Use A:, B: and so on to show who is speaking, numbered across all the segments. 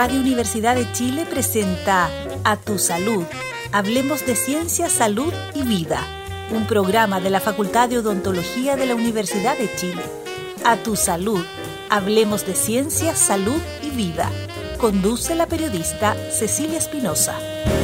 A: Radio Universidad de Chile presenta A Tu Salud. Hablemos de ciencia, salud y vida. Un programa de la Facultad de Odontología de la Universidad de Chile. A Tu Salud. Hablemos de ciencia, salud y vida. Conduce la periodista Cecilia Espinosa.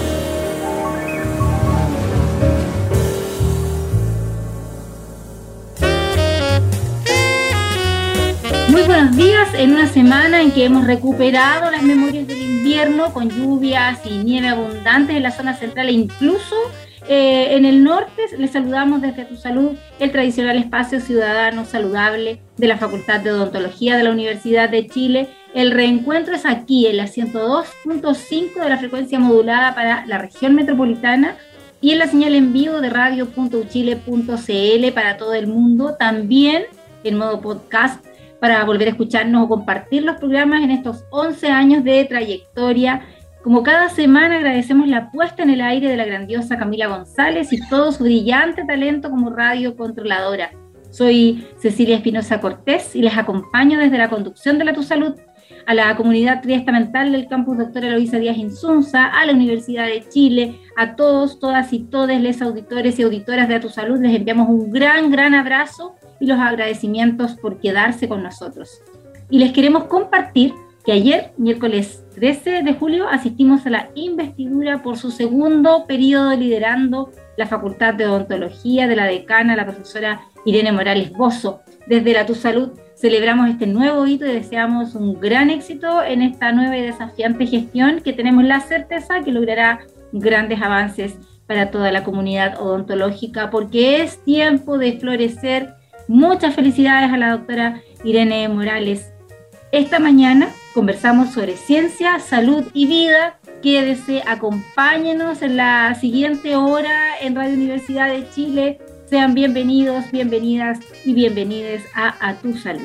B: Muy buenos días, en una semana en que hemos recuperado las memorias del invierno con lluvias y nieve abundantes en la zona central e incluso en el norte. Les saludamos desde A Tu Salud, el tradicional espacio ciudadano saludable de la Facultad de Odontología de la Universidad de Chile. El reencuentro es aquí en la 102.5 de la frecuencia modulada para la región metropolitana y en la señal en vivo de radio.uchile.cl para todo el mundo, también en modo podcast, para volver a escucharnos o compartir los programas en estos 11 años de trayectoria. Como cada semana agradecemos la puesta en el aire de la grandiosa Camila González y todo su brillante talento como radiocontroladora. Soy Cecilia Espinosa Cortés y les acompaño desde la conducción de la Tu Salud a la comunidad triestamental del campus Doctora Eloísa Díaz Insunza, a la Universidad de Chile, a todos, todas y todes les auditores y auditoras de A Tu Salud. Les enviamos un gran abrazo y los agradecimientos por quedarse con nosotros. Y les queremos compartir que ayer, miércoles 13 de julio, asistimos a la investidura por su segundo periodo liderando la Facultad de Odontología de la decana, la profesora Irene Morales Bozo. Desde la Tu Salud celebramos este nuevo hito y deseamos un gran éxito en esta nueva y desafiante gestión que tenemos la certeza que logrará grandes avances para toda la comunidad odontológica, porque es tiempo de florecer. Muchas felicidades a la doctora Irene Morales. Esta mañana conversamos sobre ciencia, salud y vida. Quédese, acompáñenos en la siguiente hora en Radio Universidad de Chile. Sean bienvenidos, bienvenidas y bienvenides a Tu Salud.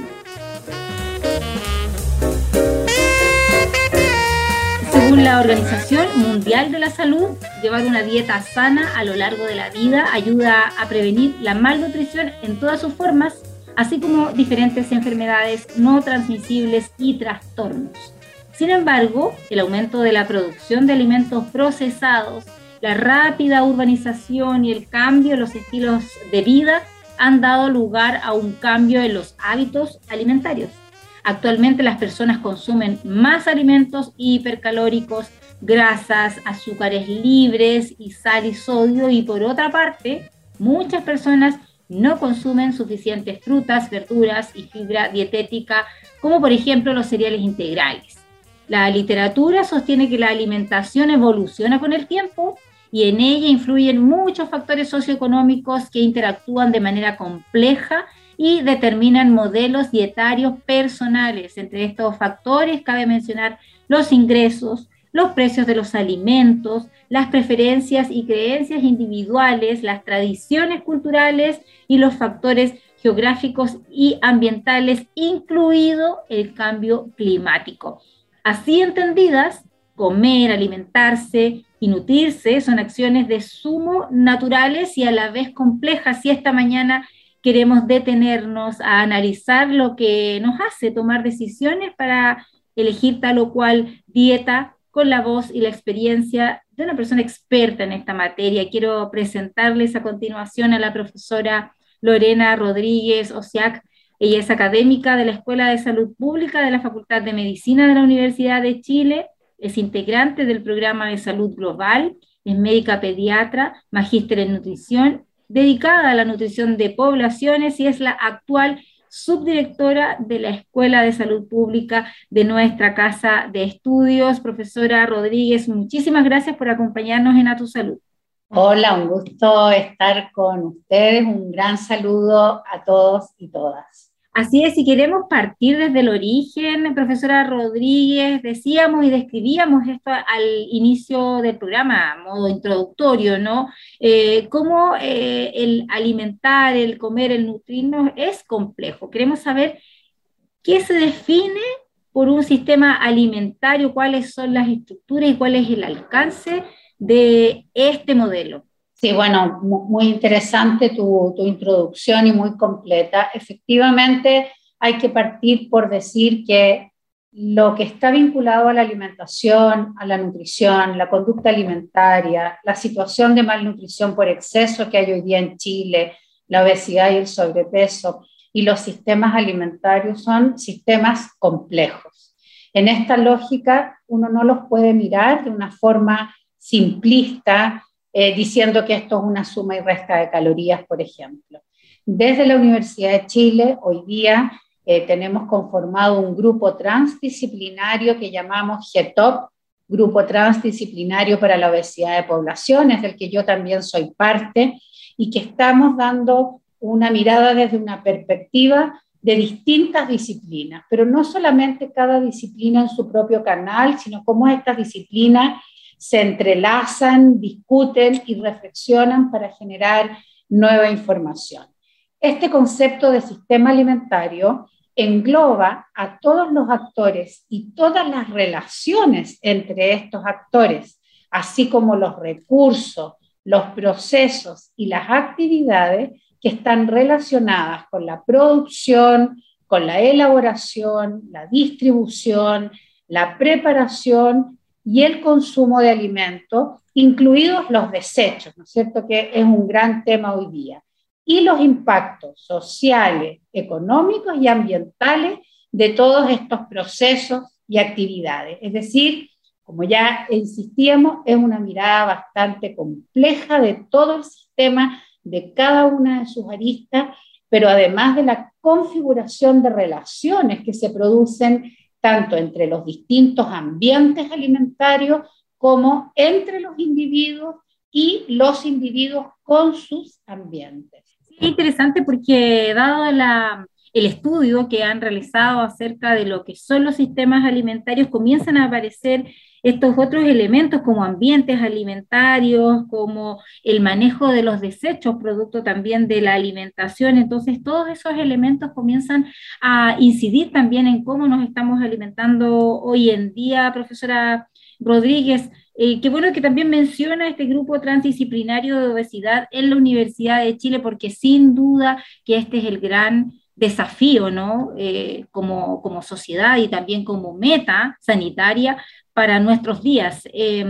B: Según la Organización Mundial de la Salud, llevar una dieta sana a lo largo de la vida ayuda a prevenir la malnutrición en todas sus formas, así como diferentes enfermedades no transmisibles y trastornos. Sin embargo, el aumento de la producción de alimentos procesados, la rápida urbanización y el cambio en los estilos de vida han dado lugar a un cambio en los hábitos alimentarios. Actualmente las personas consumen más alimentos hipercalóricos, grasas, azúcares libres y sal y sodio, y por otra parte, muchas personas no consumen suficientes frutas, verduras y fibra dietética, como por ejemplo los cereales integrales. La literatura sostiene que la alimentación evoluciona con el tiempo y en ella influyen muchos factores socioeconómicos que interactúan de manera compleja y determinan modelos dietarios personales. Entre estos factores cabe mencionar los ingresos, los precios de los alimentos, las preferencias y creencias individuales, las tradiciones culturales y los factores geográficos y ambientales, incluido el cambio climático. Así entendidas, comer, alimentarse y nutrirse son acciones de sumo naturales y a la vez complejas, y esta mañana queremos detenernos a analizar lo que nos hace tomar decisiones para elegir tal o cual dieta con la voz y la experiencia de una persona experta en esta materia. Quiero presentarles a continuación a la profesora Lorena Rodríguez Osiac. Ella es académica de la Escuela de Salud Pública de la Facultad de Medicina de la Universidad de Chile, es integrante del programa de salud global, es médica pediatra, magíster en nutrición, dedicada a la nutrición de poblaciones y es la actual subdirectora de la Escuela de Salud Pública de nuestra casa de estudios. Profesora Rodríguez, muchísimas gracias por acompañarnos en A Tu Salud.
C: Hola, un gusto estar con ustedes, un gran saludo a todos y todas.
B: Así es, si queremos partir desde el origen, profesora Rodríguez, decíamos y describíamos esto al inicio del programa, a modo introductorio, ¿no? Cómo el alimentar, el comer, el nutrirnos es complejo. Queremos saber qué se define por un sistema alimentario, cuáles son las estructuras y cuál es el alcance de este modelo.
C: Sí, bueno, muy interesante tu introducción y muy completa. Efectivamente, hay que partir por decir que lo que está vinculado a la alimentación, a la nutrición, la conducta alimentaria, la situación de malnutrición por exceso que hay hoy día en Chile, la obesidad y el sobrepeso, y los sistemas alimentarios son sistemas complejos. En esta lógica, uno no los puede mirar de una forma simplista, diciendo que esto es una suma y resta de calorías, por ejemplo. Desde la Universidad de Chile, hoy día, tenemos conformado un grupo transdisciplinario que llamamos GETOP, Grupo Transdisciplinario para la Obesidad de Poblaciones, del que yo también soy parte, y que estamos dando una mirada desde una perspectiva de distintas disciplinas, pero no solamente cada disciplina en su propio canal, sino cómo estas disciplinas se entrelazan, discuten y reflexionan para generar nueva información. Este concepto de sistema alimentario engloba a todos los actores y todas las relaciones entre estos actores, así como los recursos, los procesos y las actividades que están relacionadas con la producción, con la elaboración, la distribución, la preparación y el consumo de alimentos, incluidos los desechos, ¿no es cierto?, que es un gran tema hoy día, y los impactos sociales, económicos y ambientales de todos estos procesos y actividades. Es decir, como ya insistíamos, es una mirada bastante compleja de todo el sistema, de cada una de sus aristas, pero además de la configuración de relaciones que se producen tanto entre los distintos ambientes alimentarios como entre los individuos y los individuos con sus ambientes.
B: Es interesante porque dado el estudio que han realizado acerca de lo que son los sistemas alimentarios, comienzan a aparecer estos otros elementos como ambientes alimentarios, como el manejo de los desechos, producto también de la alimentación. Entonces, todos esos elementos comienzan a incidir también en cómo nos estamos alimentando hoy en día, profesora Rodríguez. Qué bueno que también menciona este grupo transdisciplinario de obesidad en la Universidad de Chile, porque sin duda que este es el gran desafío, ¿no? Como sociedad y también como meta sanitaria para nuestros días.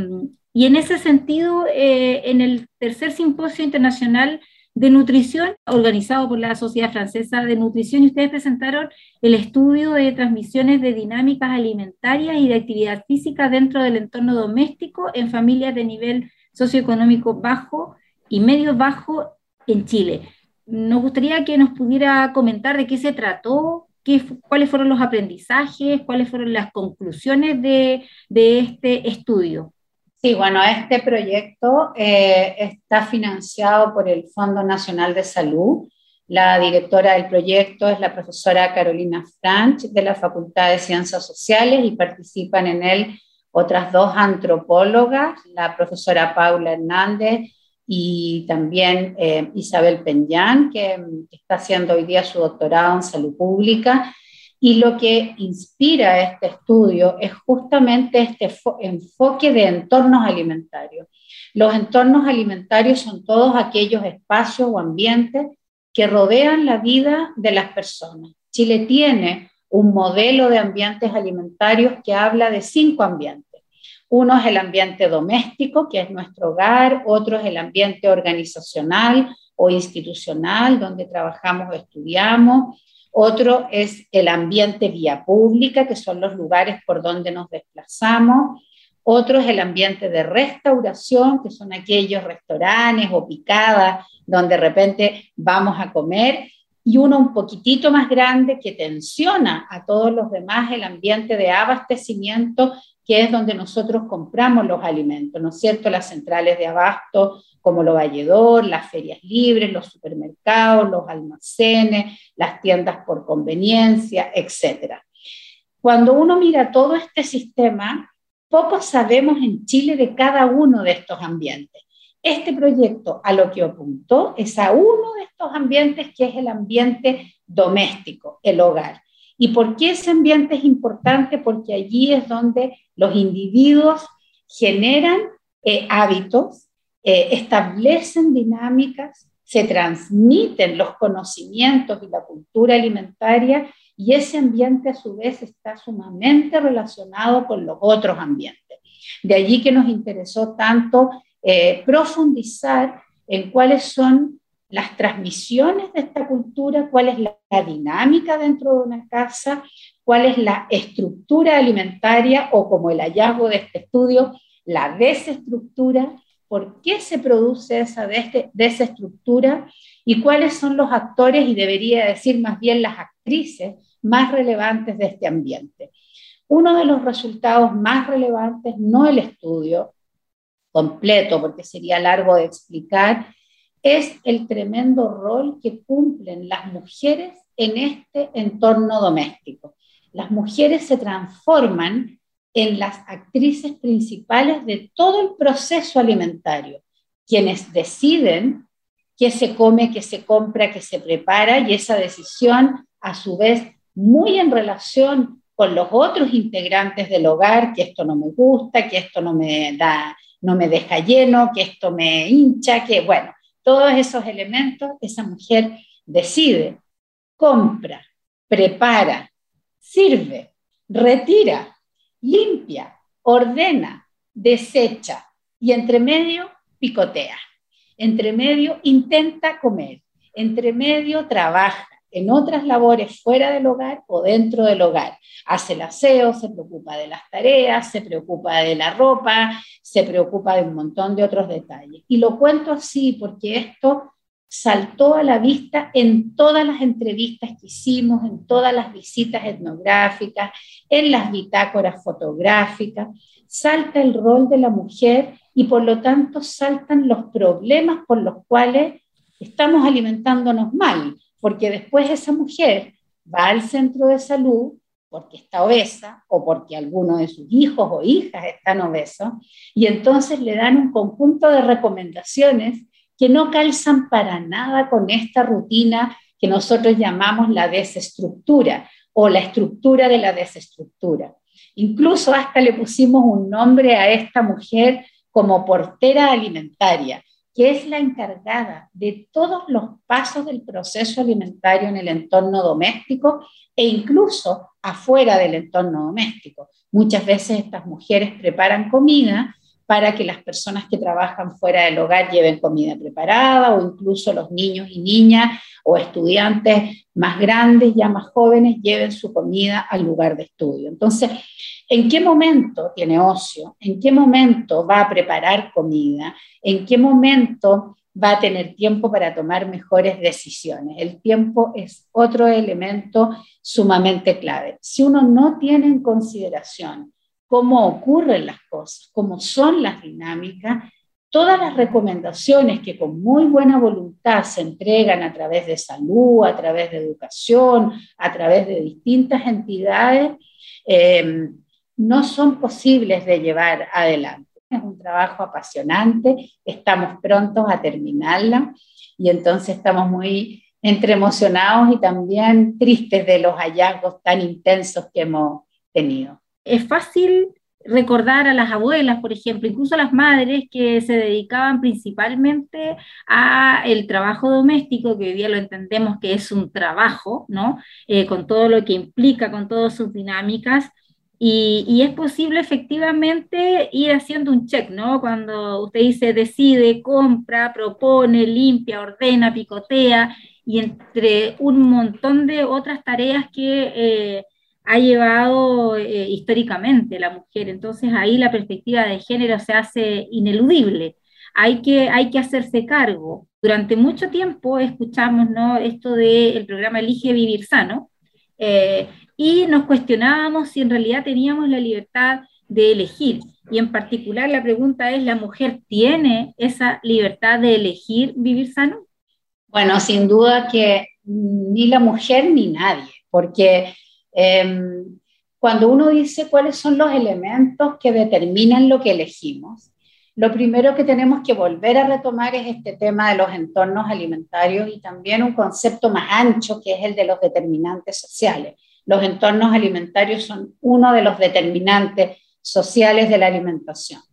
B: Y en ese sentido, en el tercer simposio internacional de nutrición, organizado por la Sociedad Francesa de Nutrición, y ustedes presentaron el estudio de transmisiones de dinámicas alimentarias y de actividad física dentro del entorno doméstico en familias de nivel socioeconómico bajo y medio bajo en Chile. Nos gustaría que nos pudiera comentar de qué se trató, cuáles fueron los aprendizajes, cuáles fueron las conclusiones de este estudio.
C: Sí, bueno, este proyecto está financiado por el Fondo Nacional de Salud. La directora del proyecto es la profesora Carolina Franch de la Facultad de Ciencias Sociales, y participan en él otras dos antropólogas, la profesora Paula Hernández y también Isabel Peñán, que está haciendo hoy día su doctorado en salud pública. Y lo que inspira este estudio es justamente este enfoque de entornos alimentarios. Los entornos alimentarios son todos aquellos espacios o ambientes que rodean la vida de las personas. Chile tiene un modelo de ambientes alimentarios que habla de 5 ambientes. Uno es el ambiente doméstico, que es nuestro hogar; otro es el ambiente organizacional o institucional, donde trabajamos o estudiamos; otro es el ambiente vía pública, que son los lugares por donde nos desplazamos; otro es el ambiente de restauración, que son aquellos restaurantes o picadas donde de repente vamos a comer; y uno un poquitito más grande que tensiona a todos los demás, el ambiente de abastecimiento, que es donde nosotros compramos los alimentos, ¿no es cierto? Las centrales de abasto, como Lo Valledor, las ferias libres, los supermercados, los almacenes, las tiendas por conveniencia, etc. Cuando uno mira todo este sistema, poco sabemos en Chile de cada uno de estos ambientes. Este proyecto a lo que apuntó es a uno de estos ambientes, que es el ambiente doméstico, el hogar. ¿Y por qué ese ambiente es importante? Porque allí es donde los individuos generan hábitos, establecen dinámicas, se transmiten los conocimientos y la cultura alimentaria, y ese ambiente a su vez está sumamente relacionado con los otros ambientes. De allí que nos interesó tanto profundizar en cuáles son las transmisiones de esta cultura, cuál es la dinámica dentro de una casa, cuál es la estructura alimentaria o, como el hallazgo de este estudio, la desestructura, por qué se produce esa desestructura y cuáles son los actores, y debería decir más bien las actrices más relevantes de este ambiente. Uno de los resultados más relevantes, no el estudio completo, porque sería largo de explicar, es el tremendo rol que cumplen las mujeres en este entorno doméstico. Las mujeres se transforman en las actrices principales de todo el proceso alimentario, quienes deciden qué se come, qué se compra, qué se prepara, y esa decisión, a su vez, muy en relación con los otros integrantes del hogar, que esto no me gusta, que esto no me deja lleno, que esto me hincha, que bueno, todos esos elementos, esa mujer decide, compra, prepara, sirve, retira, limpia, ordena, desecha y entre medio picotea. Entre medio intenta comer, entre medio trabaja en otras labores fuera del hogar o dentro del hogar. Hace el aseo, se preocupa de las tareas, se preocupa de la ropa, se preocupa de un montón de otros detalles. Y lo cuento así porque esto saltó a la vista en todas las entrevistas que hicimos, en todas las visitas etnográficas, en las bitácoras fotográficas. Salta el rol de la mujer y por lo tanto saltan los problemas por los cuales estamos alimentándonos mal, porque después esa mujer va al centro de salud porque está obesa o porque alguno de sus hijos o hijas están obesos, y entonces le dan un conjunto de recomendaciones que no calzan para nada con esta rutina que nosotros llamamos la desestructura o la estructura de la desestructura. Incluso hasta le pusimos un nombre a esta mujer como portera alimentaria, que es la encargada de todos los pasos del proceso alimentario en el entorno doméstico e incluso afuera del entorno doméstico. Muchas veces estas mujeres preparan comida para que las personas que trabajan fuera del hogar lleven comida preparada, o incluso los niños y niñas o estudiantes más grandes, ya más jóvenes, lleven su comida al lugar de estudio. Entonces, ¿en qué momento tiene ocio? ¿En qué momento va a preparar comida? ¿En qué momento va a tener tiempo para tomar mejores decisiones? El tiempo es otro elemento sumamente clave. Si uno no tiene en consideración cómo ocurren las cosas, cómo son las dinámicas, todas las recomendaciones que con muy buena voluntad se entregan a través de salud, a través de educación, a través de distintas entidades, no son posibles de llevar adelante. Es un trabajo apasionante, estamos prontos a terminarla y entonces estamos muy entre emocionados y también tristes de los hallazgos tan intensos que hemos tenido.
B: Es fácil recordar a las abuelas, por ejemplo, incluso a las madres que se dedicaban principalmente a el trabajo doméstico, que hoy día lo entendemos que es un trabajo, ¿no? Con todo lo que implica, con todas sus dinámicas, y es posible efectivamente ir haciendo un check, ¿no? Cuando usted dice decide, compra, propone, limpia, ordena, picotea, y entre un montón de otras tareas que ha llevado históricamente la mujer. Entonces ahí la perspectiva de género se hace ineludible. Hay que hacerse cargo. Durante mucho tiempo escuchamos, ¿no?, esto del programa Elige Vivir Sano, y nos cuestionábamos si en realidad teníamos la libertad de elegir. Y en particular la pregunta es, ¿la mujer tiene esa libertad de elegir vivir sano?
C: Bueno, sin duda que ni la mujer ni nadie, porque cuando uno dice cuáles son los elementos que determinan lo que elegimos, lo primero que tenemos que volver a retomar es este tema de los entornos alimentarios y también un concepto más ancho que es el de los determinantes sociales. Los entornos alimentarios son uno de los determinantes sociales de la alimentación.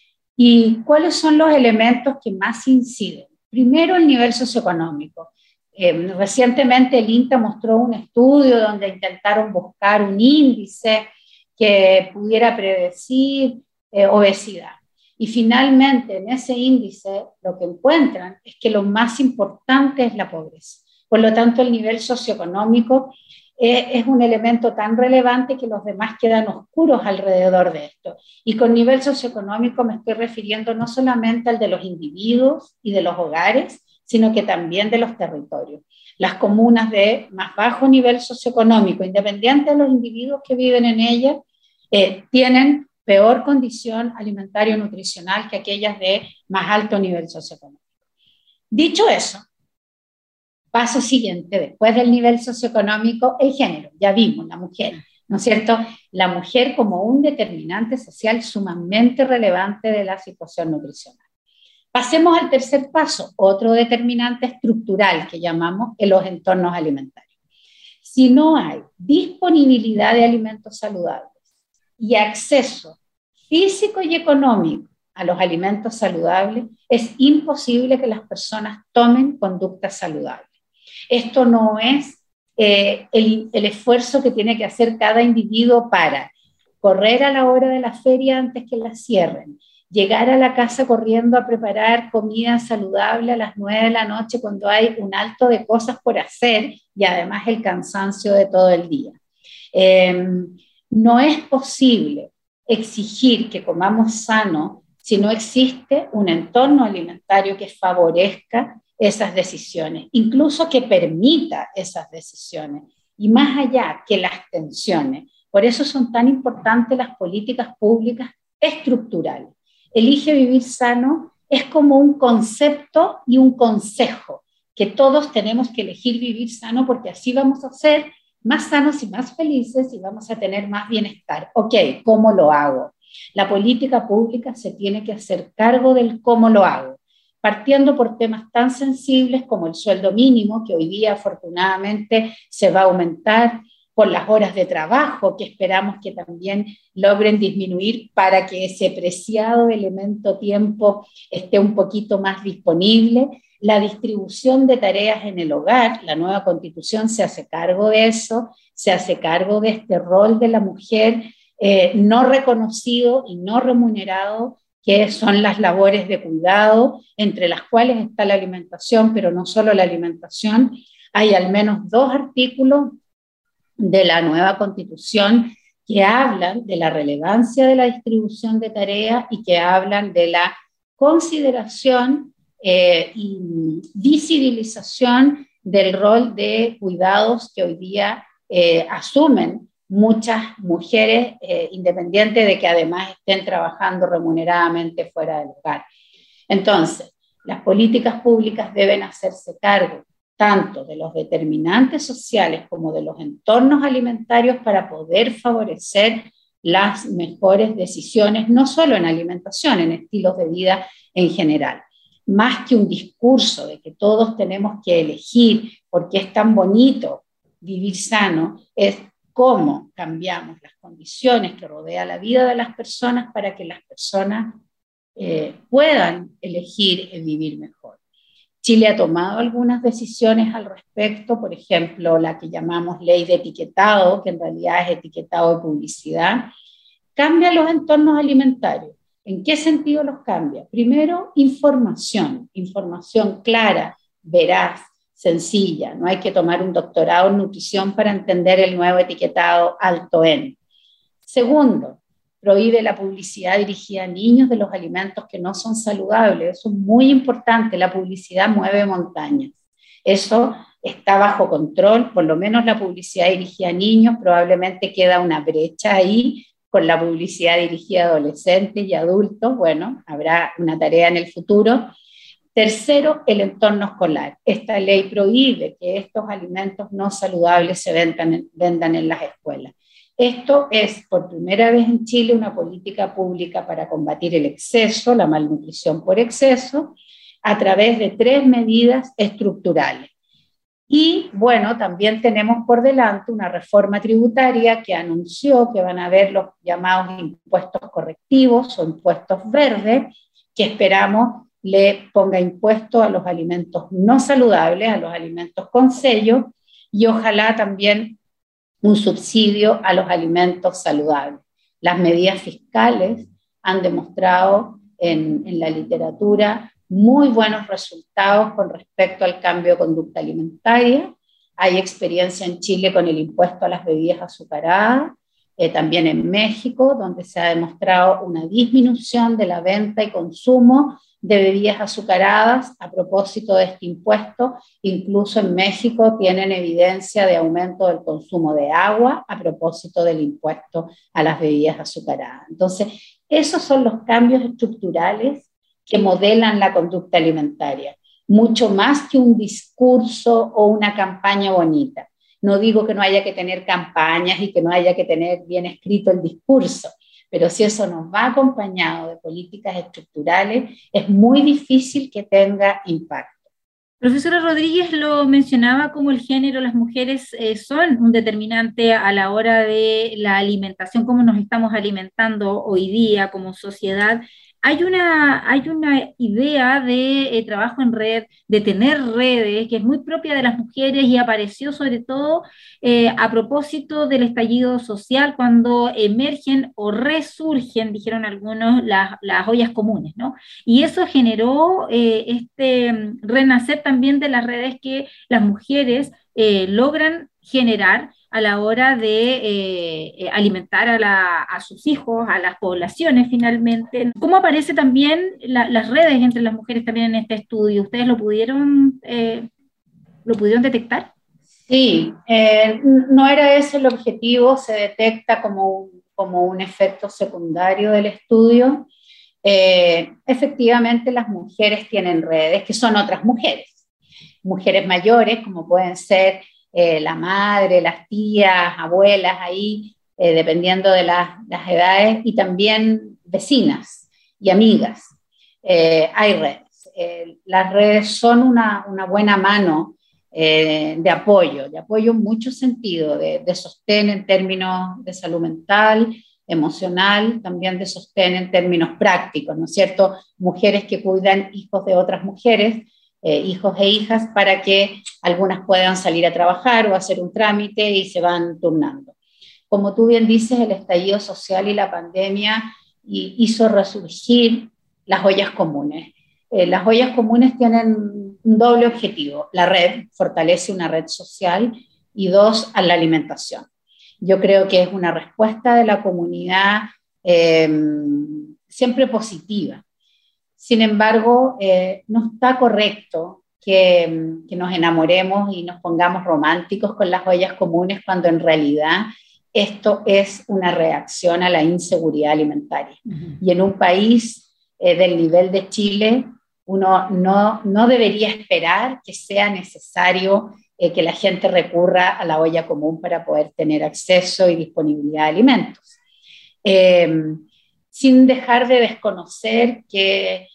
C: ¿Y cuáles son los elementos que más inciden? Primero, el nivel socioeconómico. Recientemente el INTA mostró un estudio donde intentaron buscar un índice que pudiera predecir obesidad. Y finalmente en ese índice lo que encuentran es que lo más importante es la pobreza. Por lo tanto, el nivel socioeconómico es un elemento tan relevante que los demás quedan oscuros alrededor de esto. Y con nivel socioeconómico me estoy refiriendo no solamente al de los individuos y de los hogares, sino que también de los territorios. Las comunas de más bajo nivel socioeconómico, independiente de los individuos que viven en ellas, tienen peor condición alimentaria y nutricional que aquellas de más alto nivel socioeconómico. Dicho eso, paso siguiente, después del nivel socioeconómico, el género, ya vimos, la mujer, ¿no es cierto? La mujer como un determinante social sumamente relevante de la situación nutricional. Pasemos al tercer paso, otro determinante estructural que llamamos en los entornos alimentarios. Si no hay disponibilidad de alimentos saludables y acceso físico y económico a los alimentos saludables, es imposible que las personas tomen conductas saludables. Esto no es el esfuerzo que tiene que hacer cada individuo para correr a la hora de la feria antes que la cierren, llegar a la casa corriendo a preparar comida saludable a las 9 de la noche cuando hay un alto de cosas por hacer y además el cansancio de todo el día. No es posible exigir que comamos sano si no existe un entorno alimentario que favorezca esas decisiones, incluso que permita esas decisiones, y más allá que las tensiones. Por eso son tan importantes las políticas públicas estructurales. Elige vivir sano es como un concepto y un consejo, que todos tenemos que elegir vivir sano porque así vamos a ser más sanos y más felices y vamos a tener más bienestar. Ok, ¿cómo lo hago? La política pública se tiene que hacer cargo del cómo lo hago, partiendo por temas tan sensibles como el sueldo mínimo, que hoy día afortunadamente se va a aumentar, por las horas de trabajo, que esperamos que también logren disminuir para que ese preciado elemento tiempo esté un poquito más disponible. La distribución de tareas en el hogar, la nueva Constitución se hace cargo de eso, se hace cargo de este rol de la mujer no reconocido y no remunerado, que son las labores de cuidado, entre las cuales está la alimentación, pero no solo la alimentación. Hay al menos 2 artículos de la nueva Constitución que hablan de la relevancia de la distribución de tareas y que hablan de la consideración y visibilización del rol de cuidados que hoy día asumen muchas mujeres, independiente de que además estén trabajando remuneradamente fuera del hogar. Entonces, las políticas públicas deben hacerse cargo tanto de los determinantes sociales como de los entornos alimentarios para poder favorecer las mejores decisiones, no solo en alimentación, en estilos de vida en general. Más que un discurso de que todos tenemos que elegir porque es tan bonito vivir sano, es cómo cambiamos las condiciones que rodean la vida de las personas para que las personas puedan elegir vivir mejor. Chile ha tomado algunas decisiones al respecto, por ejemplo, la que llamamos ley de etiquetado, que en realidad es etiquetado de publicidad, cambia los entornos alimentarios. ¿En qué sentido los cambia? Primero, información clara, veraz, sencilla. No hay que tomar un doctorado en nutrición para entender el nuevo etiquetado alto en. Segundo, prohíbe la publicidad dirigida a niños de los alimentos que no son saludables. Eso es muy importante, la publicidad mueve montañas. Eso está bajo control, por lo menos la publicidad dirigida a niños, probablemente queda una brecha ahí con la publicidad dirigida a adolescentes y adultos. Bueno, habrá una tarea en el futuro. Tercero, el entorno escolar. Esta ley prohíbe que estos alimentos no saludables se vendan en las escuelas. Esto es, por primera vez en Chile, una política pública para combatir el exceso, la malnutrición por exceso, a través de 3 medidas estructurales. Y, bueno, también tenemos por delante una reforma tributaria que anunció que van a haber los llamados impuestos correctivos o impuestos verdes, que esperamos le ponga impuesto a los alimentos no saludables, a los alimentos con sello, y ojalá también un subsidio a los alimentos saludables. Las medidas fiscales han demostrado en la literatura muy buenos resultados con respecto al cambio de conducta alimentaria. Hay experiencia en Chile con el impuesto a las bebidas azucaradas, también en México, donde se ha demostrado una disminución de la venta y consumo de bebidas azucaradas a propósito de este impuesto. Incluso en México tienen evidencia de aumento del consumo de agua a propósito del impuesto a las bebidas azucaradas. Entonces, esos son los cambios estructurales que modelan la conducta alimentaria, mucho más que un discurso o una campaña bonita. No digo que no haya que tener campañas y que no haya que tener bien escrito el discurso, pero si eso nos va acompañado de políticas estructurales, es muy difícil que tenga impacto.
B: Profesora Rodríguez lo mencionaba como el género, las mujeres son un determinante a la hora de la alimentación, cómo nos estamos alimentando hoy día como sociedad. Hay una idea de trabajo en red, de tener redes, que es muy propia de las mujeres y apareció sobre todo a propósito del estallido social, cuando emergen o resurgen, dijeron algunos, las ollas comunes, ¿no? Y eso generó este renacer también de las redes que las mujeres logran generar a la hora de alimentar a sus hijos, a las poblaciones finalmente. ¿Cómo aparece también las redes entre las mujeres también en este estudio? ¿Ustedes lo pudieron detectar?
C: Sí, no era ese el objetivo, se detecta como un efecto secundario del estudio. Efectivamente, las mujeres tienen redes que son otras mujeres mayores, como pueden ser la madre, las tías, abuelas, ahí, dependiendo de las edades, y también vecinas y amigas. Hay redes. Las redes son una buena mano de apoyo en muchos sentidos, de sostén en términos de salud mental, emocional, también de sostén en términos prácticos, ¿no es cierto? Mujeres que cuidan hijos de otras mujeres, hijos e hijas, para que algunas puedan salir a trabajar o hacer un trámite y se van turnando. Como tú bien dices, el estallido social y la pandemia hizo resurgir las ollas comunes. Las ollas comunes tienen un doble objetivo. La red fortalece una red social y dos, a la alimentación. Yo creo que es una respuesta de la comunidad siempre positiva. Sin embargo, no está correcto que nos enamoremos y nos pongamos románticos con las ollas comunes cuando en realidad esto es una reacción a la inseguridad alimentaria. Y en un país del nivel de Chile, uno no debería esperar que sea necesario que la gente recurra a la olla común para poder tener acceso y disponibilidad de alimentos. Sin dejar de desconocer que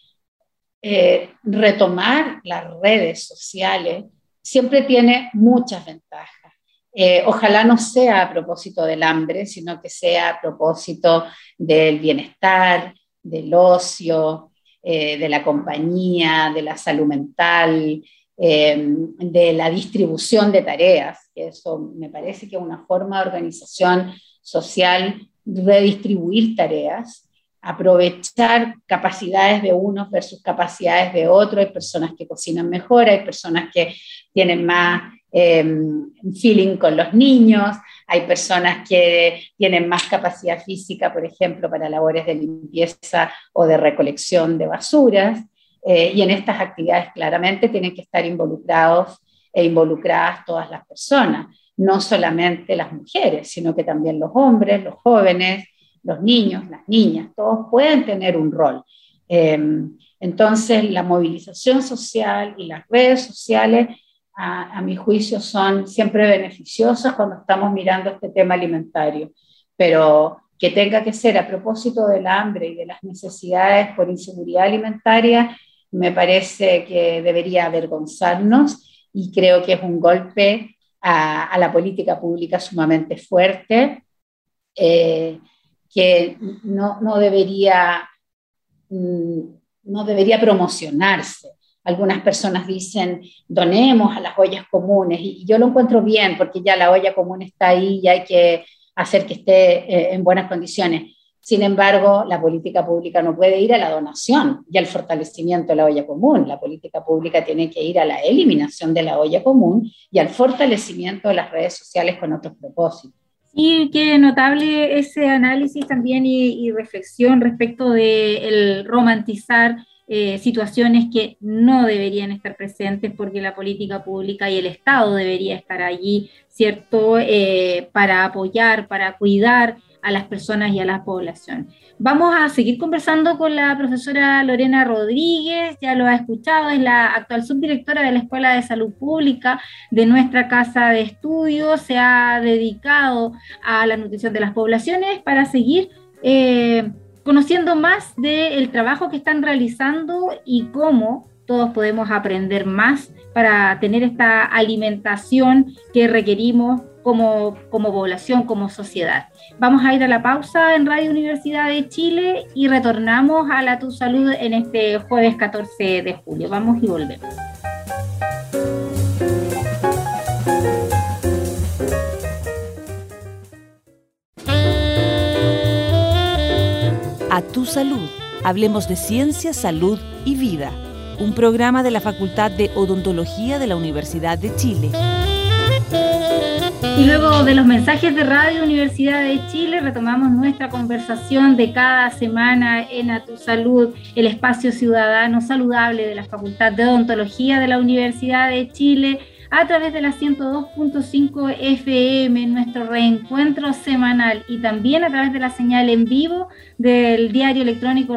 C: retomar las redes sociales siempre tiene muchas ventajas. Ojalá no sea a propósito del hambre, sino que sea a propósito del bienestar, del ocio, de la compañía, de la salud mental, de la distribución de tareas, que eso me parece que es una forma de organización social, redistribuir tareas, aprovechar capacidades de unos versus capacidades de otros. Hay personas que cocinan mejor, hay personas que tienen más feeling con los niños, hay personas que tienen más capacidad física, por ejemplo, para labores de limpieza o de recolección de basuras, y en estas actividades claramente tienen que estar involucrados e involucradas todas las personas, no solamente las mujeres, sino que también los hombres, los jóvenes, los niños, las niñas, todos pueden tener un rol. Entonces, la movilización social y las redes sociales, a mi juicio, son siempre beneficiosas cuando estamos mirando este tema alimentario, pero que tenga que ser a propósito del hambre y de las necesidades por inseguridad alimentaria, me parece que debería avergonzarnos, y creo que es un golpe a la política pública sumamente fuerte, que no debería no debería promocionarse. Algunas personas dicen, donemos a las ollas comunes, y yo lo encuentro bien, porque ya la olla común está ahí y hay que hacer que esté en buenas condiciones. Sin embargo, la política pública no puede ir a la donación y al fortalecimiento de la olla común. La política pública tiene que ir a la eliminación de la olla común y al fortalecimiento de las redes sociales con otros propósitos.
B: Y qué notable ese análisis también y reflexión respecto de el romantizar situaciones que no deberían estar presentes, porque la política pública y el Estado debería estar allí, ¿cierto?, para apoyar, para cuidar a las personas y a la población. Vamos a seguir conversando con la profesora Lorena Rodríguez, ya lo ha escuchado, es la actual subdirectora de la Escuela de Salud Pública de nuestra casa de estudios, se ha dedicado a la nutrición de las poblaciones para seguir conociendo más del trabajo que están realizando y cómo todos podemos aprender más para tener esta alimentación que requerimos como población, como sociedad. Vamos a ir a la pausa en Radio Universidad de Chile y retornamos a la Tu Salud en este jueves 14 de julio. Vamos y volvemos.
A: A Tu Salud, hablemos de ciencia, salud y vida. Un programa de la Facultad de Odontología de la Universidad de Chile.
B: Y luego de los mensajes de Radio Universidad de Chile, retomamos nuestra conversación de cada semana en A Tu Salud, el espacio ciudadano saludable de la Facultad de Odontología de la Universidad de Chile, a través de la 102.5 FM, nuestro reencuentro semanal, y también a través de la señal en vivo del diario electrónico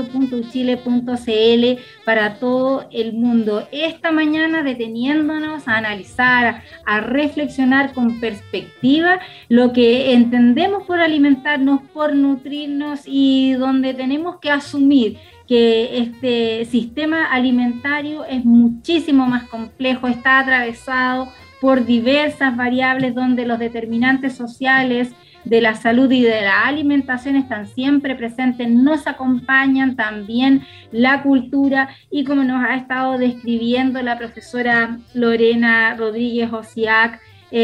B: radio.uchile.cl para todo el mundo. Esta mañana deteniéndonos a analizar, a reflexionar con perspectiva lo que entendemos por alimentarnos, por nutrirnos, y donde tenemos que asumir que este sistema alimentario es muchísimo más complejo, está atravesado por diversas variables donde los determinantes sociales de la salud y de la alimentación están siempre presentes, nos acompañan también la cultura, y como nos ha estado describiendo la profesora Lorena Rodríguez Osiak,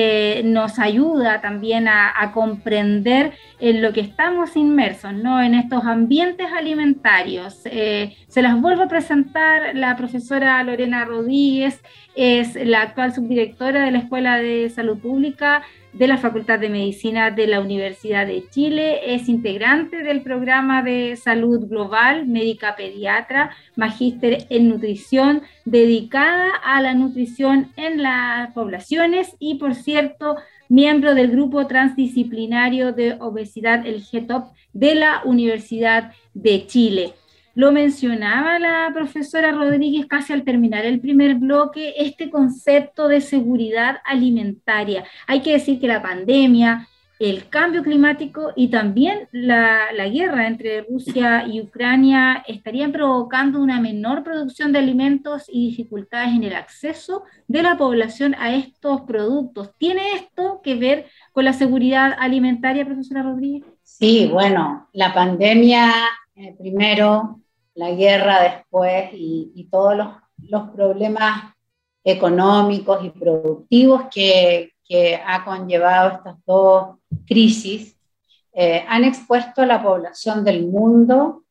B: nos ayuda también a comprender en lo que estamos inmersos, ¿no?, en estos ambientes alimentarios. Se las vuelvo a presentar, la profesora Lorena Rodríguez es la actual subdirectora de la Escuela de Salud Pública de la Facultad de Medicina de la Universidad de Chile, es integrante del programa de salud global, médica pediatra, magíster en nutrición, dedicada a la nutrición en las poblaciones y, por cierto, miembro del grupo transdisciplinario de obesidad, el GTOP, de la Universidad de Chile. Lo mencionaba la profesora Rodríguez casi al terminar el primer bloque, este concepto de seguridad alimentaria. Hay que decir que la pandemia, el cambio climático y también la guerra entre Rusia y Ucrania estarían provocando una menor producción de alimentos y dificultades en el acceso de la población a estos productos. ¿Tiene esto que ver con la seguridad alimentaria, profesora Rodríguez?
C: Sí, bueno, la pandemia primero, la guerra después y todos los problemas económicos y productivos que ha conllevado estas dos crisis, han expuesto a la población del mundo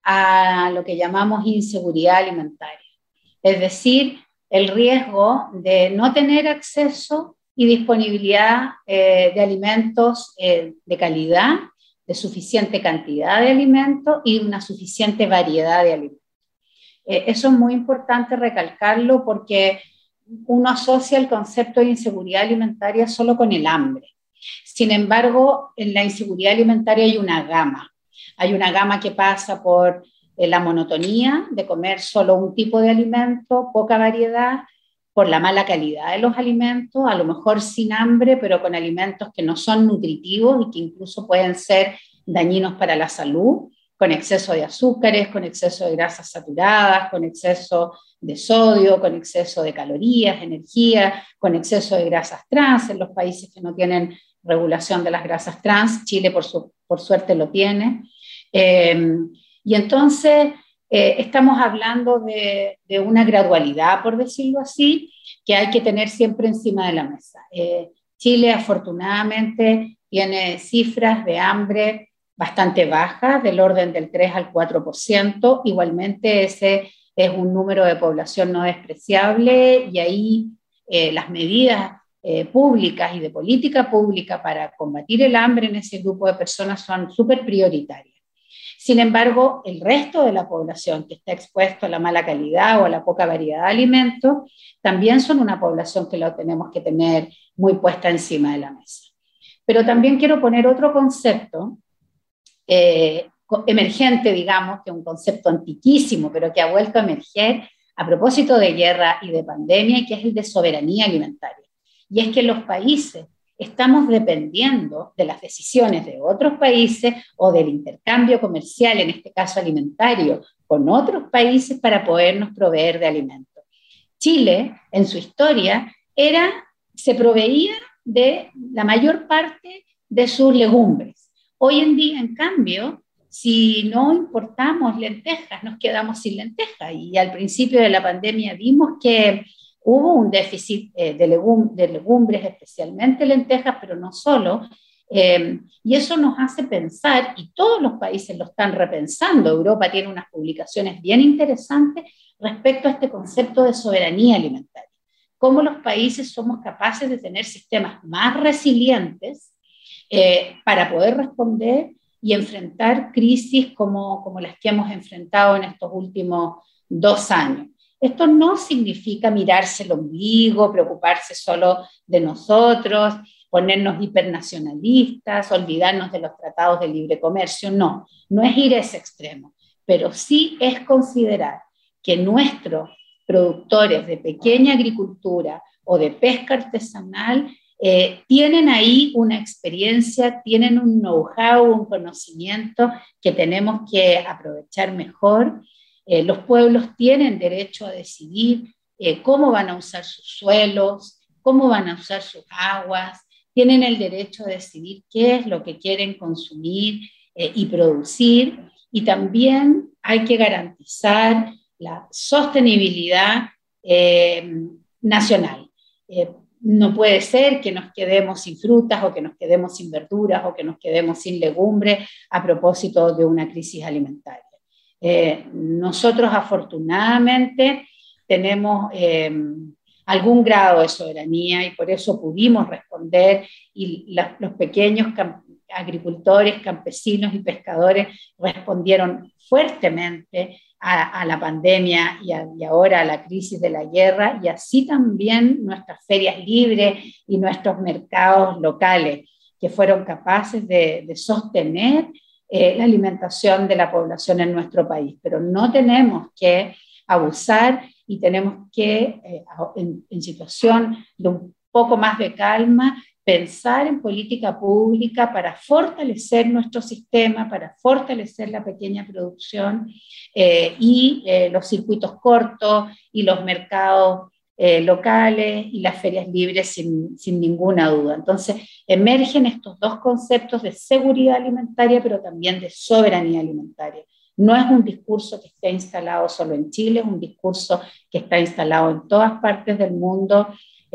C: a lo que llamamos inseguridad alimentaria. Es decir, el riesgo de no tener acceso y disponibilidad de alimentos de calidad, de suficiente cantidad de alimentos y una suficiente variedad de alimentos. Eso es muy importante recalcarlo porque uno asocia el concepto de inseguridad alimentaria solo con el hambre. Sin embargo, en la inseguridad alimentaria hay una gama. Hay una gama que pasa por la monotonía de comer solo un tipo de alimento, poca variedad, por la mala calidad de los alimentos, a lo mejor sin hambre, pero con alimentos que no son nutritivos y que incluso pueden ser dañinos para la salud, con exceso de azúcares, con exceso de grasas saturadas, con exceso de sodio, con exceso de calorías, energía, con exceso de grasas trans en los países que no tienen regulación de las grasas trans. Chile, por suerte, lo tiene. Y entonces, estamos hablando de una gradualidad, por decirlo así, que hay que tener siempre encima de la mesa. Chile, afortunadamente, tiene cifras de hambre bastante bajas, del orden del 3 al 4%. Igualmente, ese es un número de población no despreciable, y ahí las medidas públicas y de política pública para combatir el hambre en ese grupo de personas son súper prioritarias. Sin embargo, el resto de la población que está expuesto a la mala calidad o a la poca variedad de alimentos, también son una población que lo tenemos que tener muy puesta encima de la mesa. Pero también quiero poner otro concepto emergente, digamos, que es un concepto antiquísimo, pero que ha vuelto a emerger a propósito de guerra y de pandemia, y que es el de soberanía alimentaria. Y es que los países estamos dependiendo de las decisiones de otros países o del intercambio comercial, en este caso alimentario, con otros países para podernos proveer de alimentos. Chile, en su historia, se proveía de la mayor parte de sus legumbres. Hoy en día, en cambio, si no importamos lentejas, nos quedamos sin lentejas. Y al principio de la pandemia vimos que hubo un déficit de legumbres, especialmente lentejas, pero no solo. Y eso nos hace pensar, y todos los países lo están repensando. Europa tiene unas publicaciones bien interesantes respecto a este concepto de soberanía alimentaria. Cómo los países somos capaces de tener sistemas más resilientes para poder responder y enfrentar crisis como las que hemos enfrentado en estos últimos 2 años. Esto no significa mirarse el ombligo, preocuparse solo de nosotros, ponernos hipernacionalistas, olvidarnos de los tratados de libre comercio. No, no es ir a ese extremo, pero sí es considerar que nuestros productores de pequeña agricultura o de pesca artesanal tienen ahí una experiencia, tienen un know-how, un conocimiento que tenemos que aprovechar mejor. Los pueblos tienen derecho a decidir cómo van a usar sus suelos, cómo van a usar sus aguas, tienen el derecho a decidir qué es lo que quieren consumir y producir, y también hay que garantizar la sostenibilidad nacional. No puede ser que nos quedemos sin frutas o que nos quedemos sin verduras o que nos quedemos sin legumbres a propósito de una crisis alimentaria. Nosotros afortunadamente tenemos algún grado de soberanía, y por eso pudimos responder, y los pequeños agricultores, campesinos y pescadores respondieron fuertemente a la pandemia y ahora a la crisis de la guerra, y así también nuestras ferias libres y nuestros mercados locales, que fueron capaces de sostener la alimentación de la población en nuestro país. Pero no tenemos que abusar, y tenemos que, en situación de un poco más de calma, pensar en política pública para fortalecer nuestro sistema, para fortalecer la pequeña producción y los circuitos cortos y los mercados locales y las ferias libres sin ninguna duda. Entonces, emergen estos dos conceptos de seguridad alimentaria, pero también de soberanía alimentaria. No es un discurso que esté instalado solo en Chile, es un discurso que está instalado en todas partes del mundo,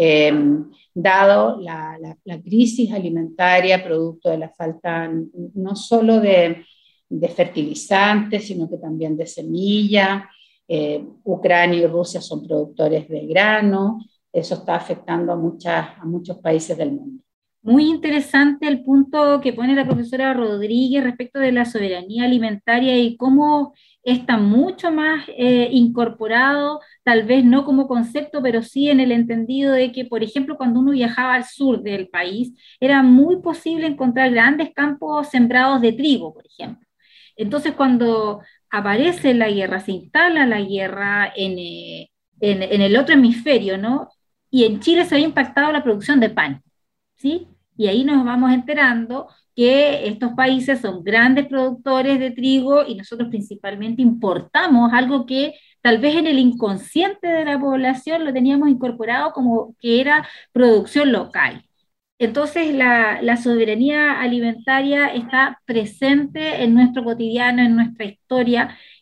C: dado la crisis alimentaria producto de la falta no solo de fertilizantes, sino que también de semillas. Ucrania y Rusia son productores de grano, eso está afectando a muchos países del mundo.
B: Muy interesante el punto que pone la profesora Rodríguez respecto de la soberanía alimentaria y cómo está mucho más incorporado, tal vez no como concepto, pero sí en el entendido de que, por ejemplo, cuando uno viajaba al sur del país, era muy posible encontrar grandes campos sembrados de trigo, por ejemplo. Entonces, cuando aparece la guerra, se instala la guerra en el otro hemisferio, ¿no? Y en Chile se había impactado la producción de pan, ¿sí? Y ahí nos vamos enterando que estos países son grandes productores de trigo y nosotros principalmente importamos algo que tal vez en el inconsciente de la población lo teníamos incorporado como que era producción local. Entonces la soberanía alimentaria está presente en nuestro cotidiano, en nuestra historia,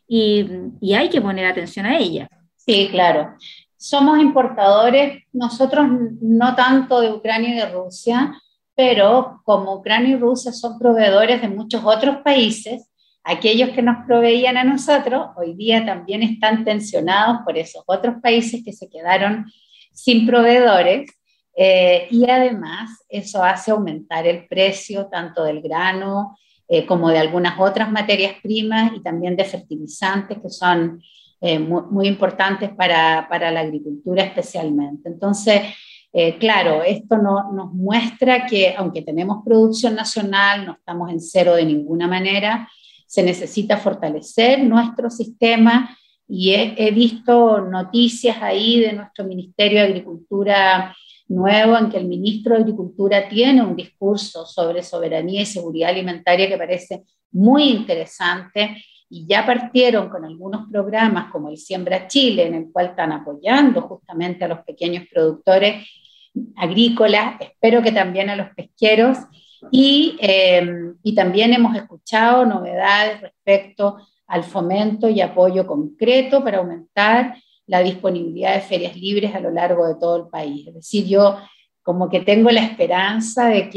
B: y hay que poner atención a ella.
C: Sí, claro. Somos importadores, nosotros no tanto de Ucrania y de Rusia, pero como Ucrania y Rusia son proveedores de muchos otros países, aquellos que nos proveían a nosotros hoy día también están tensionados por esos otros países que se quedaron sin proveedores, y además eso hace aumentar el precio tanto del grano como de algunas otras materias primas y también de fertilizantes que son muy importantes para la agricultura especialmente. Entonces, claro, esto nos muestra que aunque tenemos producción nacional, no estamos en cero de ninguna manera, se necesita fortalecer nuestro sistema y he visto noticias ahí de nuestro Ministerio de Agricultura nuevo en que el ministro de Agricultura tiene un discurso sobre soberanía y seguridad alimentaria que parece muy interesante y ya partieron con algunos programas como el Siembra Chile, en el cual están apoyando justamente a los pequeños productores agrícolas, espero que también a los pesqueros, y también hemos escuchado novedades respecto al fomento y apoyo concreto para aumentar la disponibilidad de ferias libres a lo largo de todo el país. Es decir, yo como que tengo la esperanza de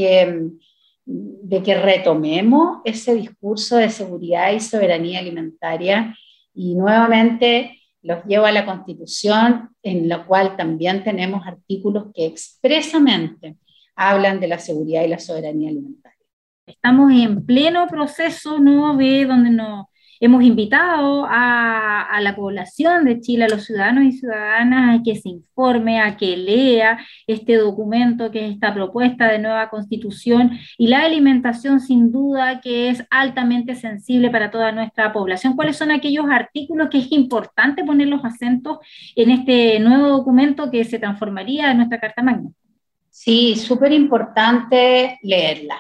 C: que retomemos ese discurso de seguridad y soberanía alimentaria y nuevamente los llevo a la Constitución, en la cual también tenemos artículos que expresamente hablan de la seguridad y la soberanía alimentaria.
B: Estamos en pleno proceso, ¿no?, de donde nos hemos invitado a la población de Chile, a los ciudadanos y ciudadanas, a que se informe, a que lea este documento que es esta propuesta de nueva constitución, y la alimentación sin duda que es altamente sensible para toda nuestra población. ¿Cuáles son aquellos artículos que es importante poner los acentos en este nuevo documento que se transformaría en nuestra Carta Magna?
C: Sí, súper importante leerla.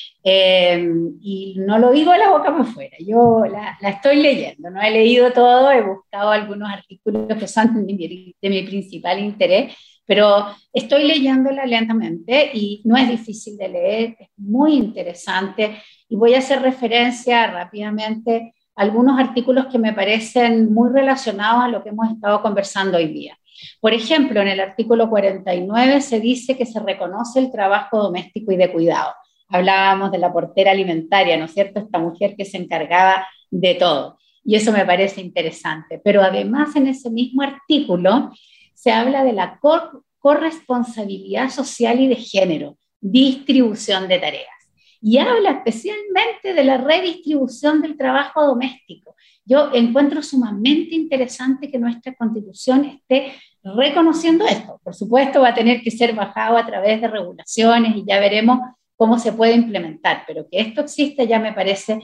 C: Y no lo digo de la boca para afuera, yo la estoy leyendo, no he leído todo, he buscado algunos artículos que son de mi principal interés, pero estoy leyéndola lentamente y no es difícil de leer, es muy interesante y voy a hacer referencia rápidamente a algunos artículos que me parecen muy relacionados a lo que hemos estado conversando hoy día. Por ejemplo, en el artículo 49 se dice que se reconoce el trabajo doméstico y de cuidado. Hablábamos de la portera alimentaria, ¿no es cierto? Esta mujer que se encargaba de todo. Y eso me parece interesante. Pero además en ese mismo artículo se habla de la corresponsabilidad social y de género, distribución de tareas. Y habla especialmente de la redistribución del trabajo doméstico. Yo encuentro sumamente interesante que nuestra Constitución esté reconociendo esto. Por supuesto va a tener que ser bajado a través de regulaciones y ya veremos cómo se puede implementar, pero que esto existe ya me parece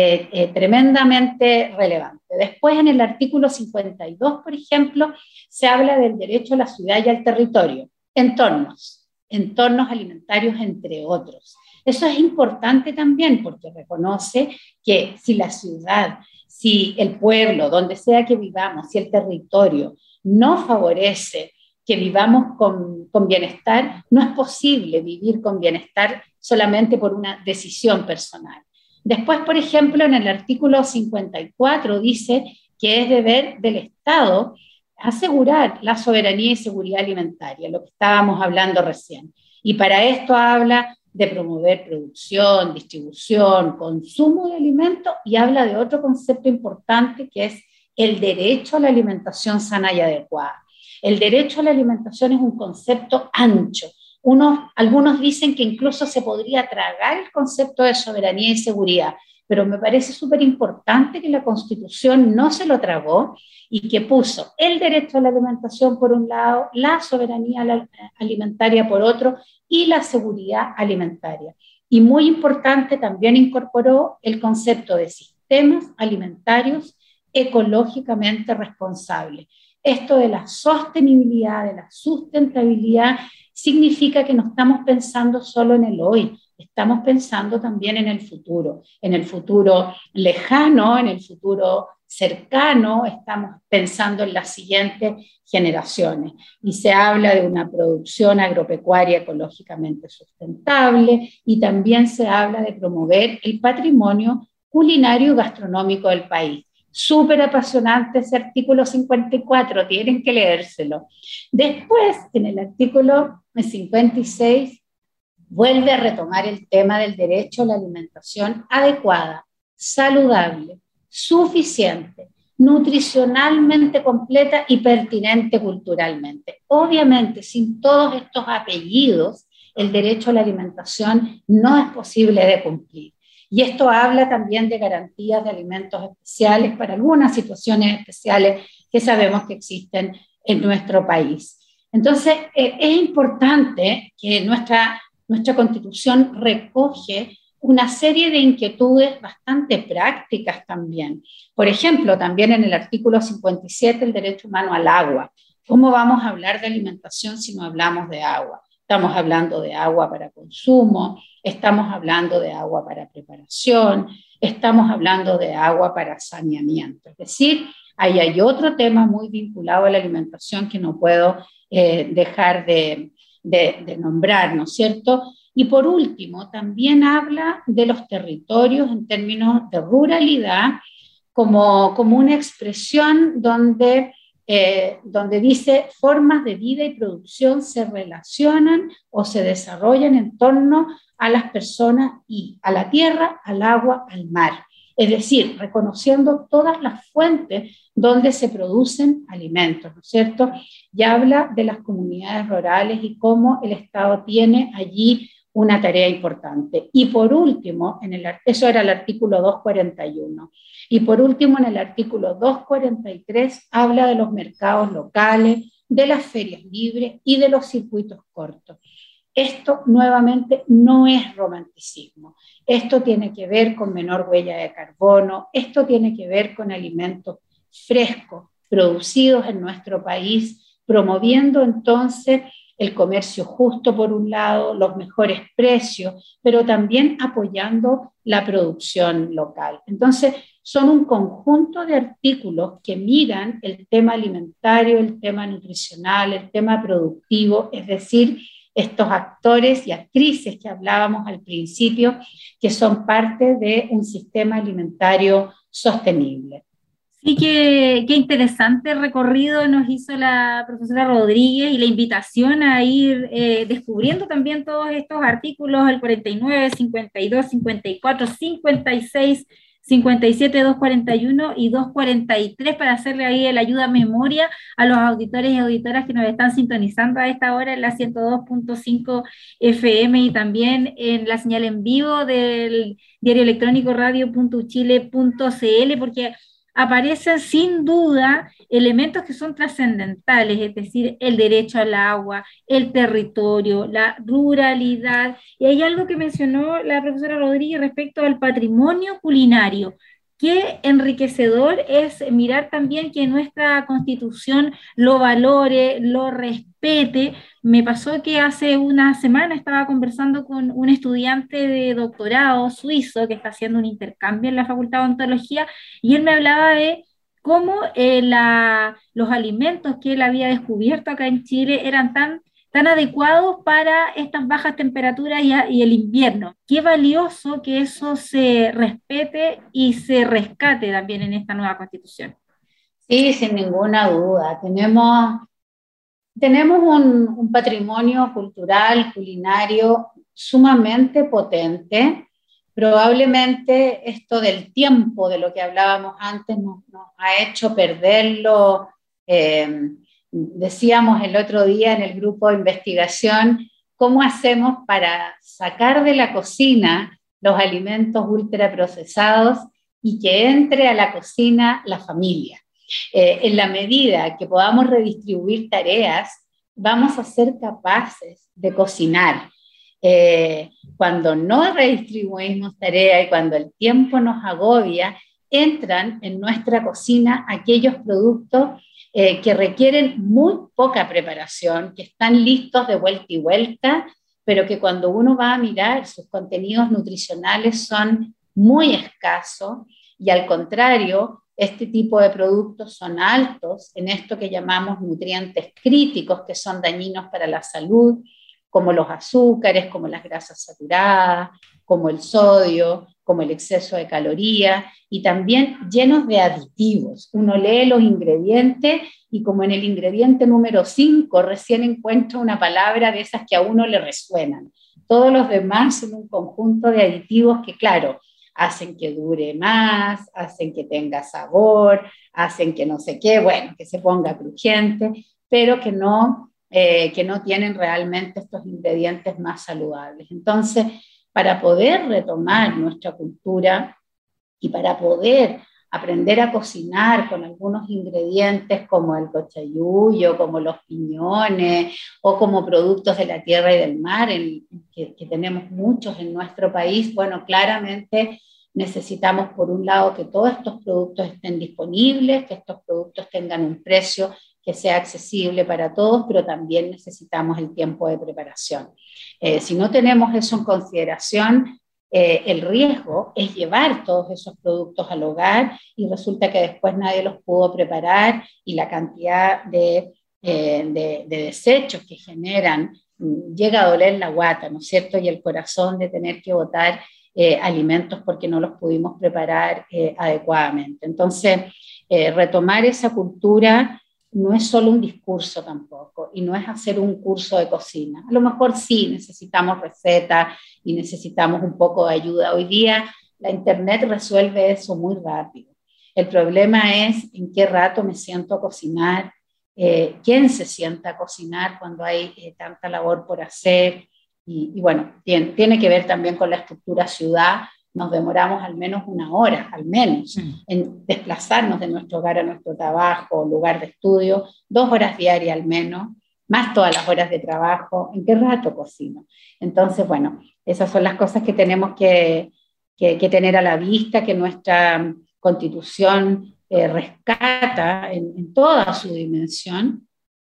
C: tremendamente relevante. Después, en el artículo 52, por ejemplo, se habla del derecho a la ciudad y al territorio, entornos alimentarios, entre otros. Eso es importante también porque reconoce que si la ciudad, si el pueblo, donde sea que vivamos, si el territorio no favorece que vivamos con bienestar, no es posible vivir con bienestar solamente por una decisión personal. Después, por ejemplo, en el artículo 54 dice que es deber del Estado asegurar la soberanía y seguridad alimentaria, lo que estábamos hablando recién. Y para esto habla de promover producción, distribución, consumo de alimentos y habla de otro concepto importante que es el derecho a la alimentación sana y adecuada. El derecho a la alimentación es un concepto ancho. Algunos dicen que incluso se podría tragar el concepto de soberanía y seguridad, pero me parece súper importante que la Constitución no se lo tragó y que puso el derecho a la alimentación por un lado, la soberanía alimentaria por otro y la seguridad alimentaria. Y muy importante, también incorporó el concepto de sistemas alimentarios ecológicamente responsables. Esto de la sostenibilidad, de la sustentabilidad, significa que no estamos pensando solo en el hoy, estamos pensando también en el futuro lejano, en el futuro cercano, estamos pensando en las siguientes generaciones. Y se habla de una producción agropecuaria ecológicamente sustentable y también se habla de promover el patrimonio culinario y gastronómico del país. Súper apasionante ese artículo 54, tienen que leérselo. Después, en el artículo 56, vuelve a retomar el tema del derecho a la alimentación adecuada, saludable, suficiente, nutricionalmente completa y pertinente culturalmente. Obviamente, sin todos estos apellidos, el derecho a la alimentación no es posible de cumplir. Y esto habla también de garantías de alimentos especiales para algunas situaciones especiales que sabemos que existen en nuestro país. Entonces, es importante que nuestra Constitución recoge una serie de inquietudes bastante prácticas también. Por ejemplo, también en el artículo 57, el derecho humano al agua. ¿Cómo vamos a hablar de alimentación si no hablamos de agua? Estamos hablando de agua para consumo, estamos hablando de agua para preparación, estamos hablando de agua para saneamiento. Es decir, ahí hay otro tema muy vinculado a la alimentación que no puedo dejar de nombrar, ¿no es cierto? Y por último, también habla de los territorios en términos de ruralidad como una expresión donde dice formas de vida y producción se relacionan o se desarrollan en torno a las personas y a la tierra, al agua, al mar. Es decir, reconociendo todas las fuentes donde se producen alimentos, ¿no es cierto? Y habla de las comunidades rurales y cómo el Estado tiene allí una tarea importante. Y por último, eso era el artículo 241. Y por último, en el artículo 243 habla de los mercados locales, de las ferias libres y de los circuitos cortos. Esto nuevamente no es romanticismo. Esto tiene que ver con menor huella de carbono, esto tiene que ver con alimentos frescos, producidos en nuestro país, promoviendo entonces el comercio justo por un lado, los mejores precios, pero también apoyando la producción local. Entonces, son un conjunto de artículos que miran el tema alimentario, el tema nutricional, el tema productivo, es decir, estos actores y actrices que hablábamos al principio, que son parte de un sistema alimentario sostenible.
B: Sí, qué interesante recorrido nos hizo la profesora Rodríguez y la invitación a ir descubriendo también todos estos artículos, el 49, 52, 54, 56, 57, 241 y 243 para hacerle ahí el ayuda a memoria a los auditores y auditoras que nos están sintonizando a esta hora en la 102.5 FM y también en la señal en vivo del diario electrónico radio.uchile.cl, porque aparecen sin duda elementos que son trascendentales, es decir, el derecho al agua, el territorio, la ruralidad. Y hay algo que mencionó la profesora Rodríguez respecto al patrimonio culinario. Qué enriquecedor es mirar también que nuestra Constitución lo valore, lo respete. Me pasó que hace una semana estaba conversando con un estudiante de doctorado suizo que está haciendo un intercambio en la Facultad de Odontología y él me hablaba de cómo los alimentos que él había descubierto acá en Chile eran tan adecuados para estas bajas temperaturas y el invierno. Qué valioso que eso se respete y se rescate también en esta nueva Constitución.
C: Sí, sin ninguna duda. Tenemos un patrimonio cultural, culinario sumamente potente. Probablemente esto del tiempo, de lo que hablábamos antes, nos ha hecho perderlo. Decíamos el otro día en el grupo de investigación, ¿cómo hacemos para sacar de la cocina los alimentos ultraprocesados y que entre a la cocina la familia? En la medida que podamos redistribuir tareas, vamos a ser capaces de cocinar. Cuando no redistribuimos tareas y cuando el tiempo nos agobia, entran en nuestra cocina aquellos productos que requieren muy poca preparación, que están listos de vuelta y vuelta, pero que cuando uno va a mirar sus contenidos nutricionales son muy escasos y al contrario, este tipo de productos son altos en esto que llamamos nutrientes críticos, que son dañinos para la salud, como los azúcares, como las grasas saturadas, como el sodio, como el exceso de calorías, y también llenos de aditivos. Uno lee los ingredientes y como en el ingrediente número 5 recién encuentra una palabra de esas que a uno le resuenan. Todos los demás son un conjunto de aditivos que, claro, hacen que dure más, hacen que tenga sabor, hacen que no sé qué, bueno, que se ponga crujiente, pero que no tienen realmente estos ingredientes más saludables. Entonces, para poder retomar nuestra cultura y para poder aprender a cocinar con algunos ingredientes como el cochayuyo, como los piñones o como productos de la tierra y del mar, que tenemos muchos en nuestro país, bueno, claramente necesitamos por un lado que todos estos productos estén disponibles, que estos productos tengan un precio que sea accesible para todos, pero también necesitamos el tiempo de preparación. Si no tenemos eso en consideración, el riesgo es llevar todos esos productos al hogar y resulta que después nadie los pudo preparar y la cantidad de desechos que generan llega a doler la guata, ¿no es cierto? Y el corazón de tener que botar alimentos porque no los pudimos preparar adecuadamente. Entonces, retomar esa cultura no es solo un discurso tampoco, y no es hacer un curso de cocina. A lo mejor sí necesitamos recetas y necesitamos un poco de ayuda. Hoy día la internet resuelve eso muy rápido. El problema es en qué rato me siento a cocinar, quién se sienta a cocinar cuando hay tanta labor por hacer. Y bueno, tiene que ver también con la estructura ciudad. Nos demoramos al menos una hora, al menos, en desplazarnos de nuestro hogar a nuestro trabajo, lugar de estudio, 2 horas diarias al menos, más todas las horas de trabajo. ¿En qué rato cocino? Entonces, bueno, esas son las cosas que tenemos que tener a la vista, que nuestra Constitución rescata en toda su dimensión.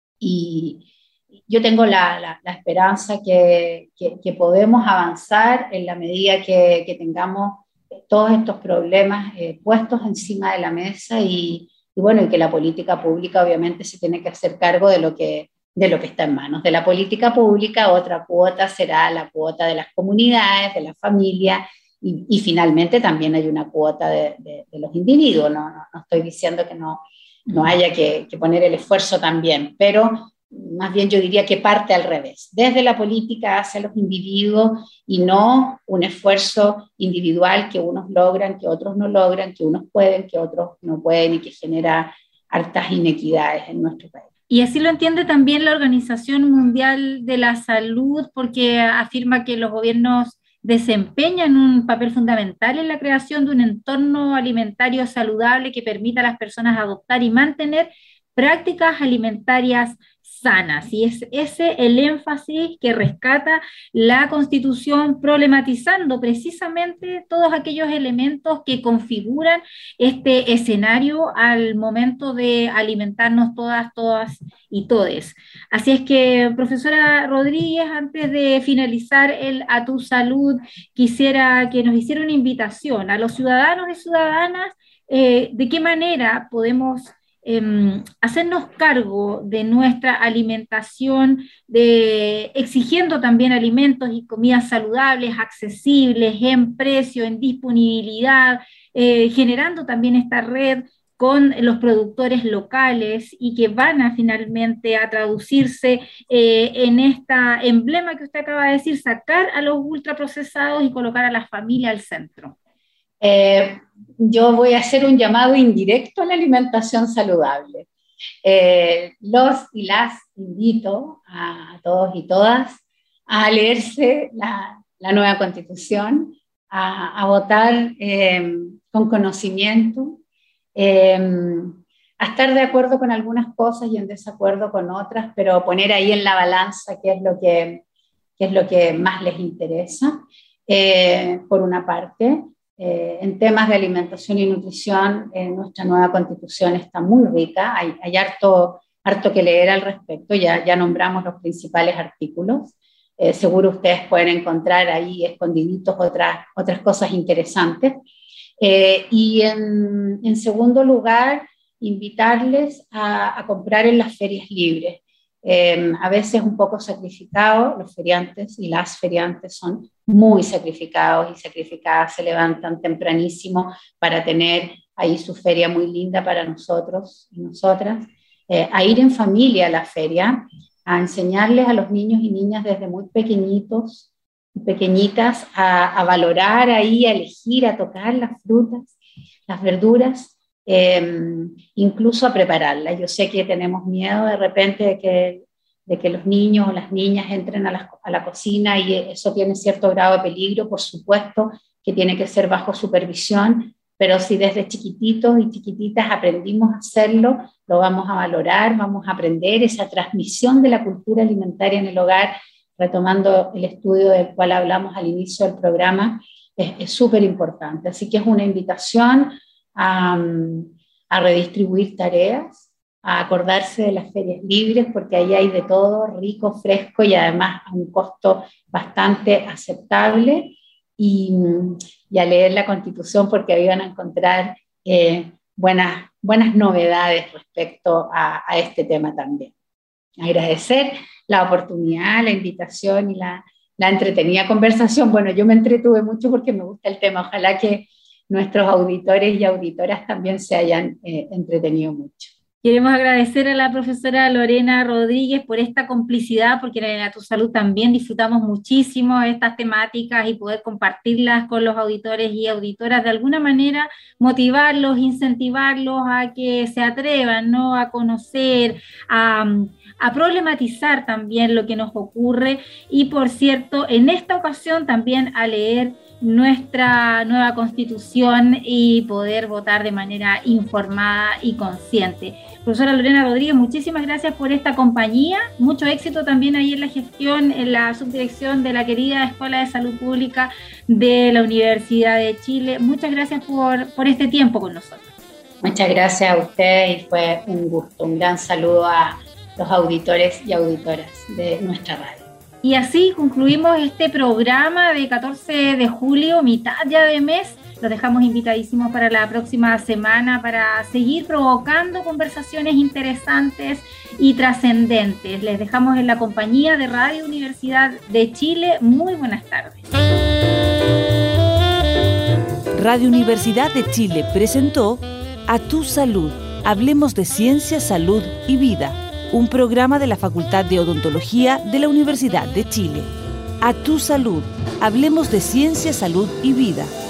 C: Y yo tengo la esperanza que podemos avanzar en la medida que tengamos todos estos problemas puestos encima de la mesa y bueno, y que la política pública obviamente se tiene que hacer cargo de lo que está en manos de la política pública. Otra cuota será la cuota de las comunidades, de la familia y finalmente también hay una cuota de los individuos. No estoy diciendo que no haya que poner el esfuerzo también, pero más bien yo diría que parte al revés, desde la política hacia los individuos y no un esfuerzo individual que unos logran, que otros no logran, que unos pueden, que otros no pueden y que genera hartas inequidades en nuestro país.
B: Y así lo entiende también la Organización Mundial de la Salud, porque afirma que los gobiernos desempeñan un papel fundamental en la creación de un entorno alimentario saludable que permita a las personas adoptar y mantener prácticas alimentarias sanas. Y es ese el énfasis que rescata la Constitución, problematizando precisamente todos aquellos elementos que configuran este escenario al momento de alimentarnos todas y todes. Así es que, profesora Rodríguez, antes de finalizar el A Tu Salud, quisiera que nos hiciera una invitación a los ciudadanos y ciudadanas de qué manera podemos hacernos cargo de nuestra alimentación, exigiendo también alimentos y comidas saludables, accesibles, en precio, en disponibilidad, generando también esta red con los productores locales y que van a finalmente a traducirse en esta emblema que usted acaba de decir, sacar a los ultraprocesados y colocar a la familia al centro.
C: Yo voy a hacer un llamado indirecto a la alimentación saludable. Los y las invito a todos y todas a leerse la nueva Constitución, a votar con conocimiento, a estar de acuerdo con algunas cosas y en desacuerdo con otras, pero poner ahí en la balanza qué es lo que más les interesa, por una parte. En temas de alimentación y nutrición, nuestra nueva Constitución está muy rica, hay harto que leer al respecto, ya nombramos los principales artículos, seguro ustedes pueden encontrar ahí escondiditos otras cosas interesantes. Y en segundo lugar, invitarles a comprar en las ferias libres. A veces un poco sacrificado, los feriantes y las feriantes son muy sacrificados y sacrificadas se levantan tempranísimo para tener ahí su feria muy linda para nosotros y nosotras. A ir en familia a la feria, a enseñarles a los niños y niñas desde muy pequeñitos y pequeñitas a valorar ahí, a elegir, a tocar las frutas, las verduras, incluso a prepararlas. Yo sé que tenemos miedo de repente de que los niños o las niñas entren a la cocina y eso tiene cierto grado de peligro, por supuesto que tiene que ser bajo supervisión, pero si desde chiquititos y chiquititas aprendimos a hacerlo, lo vamos a valorar, vamos a aprender esa transmisión de la cultura alimentaria en el hogar, retomando el estudio del cual hablamos al inicio del programa, es súper importante. Así que es una invitación a redistribuir tareas, a acordarse de las ferias libres, porque ahí hay de todo, rico, fresco y además a un costo bastante aceptable, y a leer la Constitución, porque ahí van a encontrar buenas novedades respecto a este tema también. Agradecer la oportunidad, la invitación y la entretenida conversación. Bueno, yo me entretuve mucho porque me gusta el tema. Ojalá que nuestros auditores y auditoras también se hayan entretenido mucho.
B: Queremos agradecer a la profesora Lorena Rodríguez por esta complicidad, porque en A Tu Salud también disfrutamos muchísimo estas temáticas y poder compartirlas con los auditores y auditoras, de alguna manera motivarlos, incentivarlos a que se atrevan, ¿no?, a conocer, a problematizar también lo que nos ocurre y, por cierto, en esta ocasión también a leer nuestra nueva Constitución y poder votar de manera informada y consciente. Profesora Lorena Rodríguez, muchísimas gracias por esta compañía, mucho éxito también ahí en la gestión, en la subdirección de la querida Escuela de Salud Pública de la Universidad de Chile. Muchas gracias por este tiempo con nosotros.
C: Muchas gracias a usted y fue un gusto. Un gran saludo a los auditores y auditoras de nuestra radio.
B: Y así concluimos este programa de 14 de julio, mitad ya de mes. Los dejamos invitadísimos para la próxima semana para seguir provocando conversaciones interesantes y trascendentes. Les dejamos en la compañía de Radio Universidad de Chile. Muy buenas tardes.
A: Radio Universidad de Chile presentó A Tu Salud. Hablemos de ciencia, salud y vida. Un programa de la Facultad de Odontología de la Universidad de Chile. A Tu Salud. Hablemos de ciencia, salud y vida.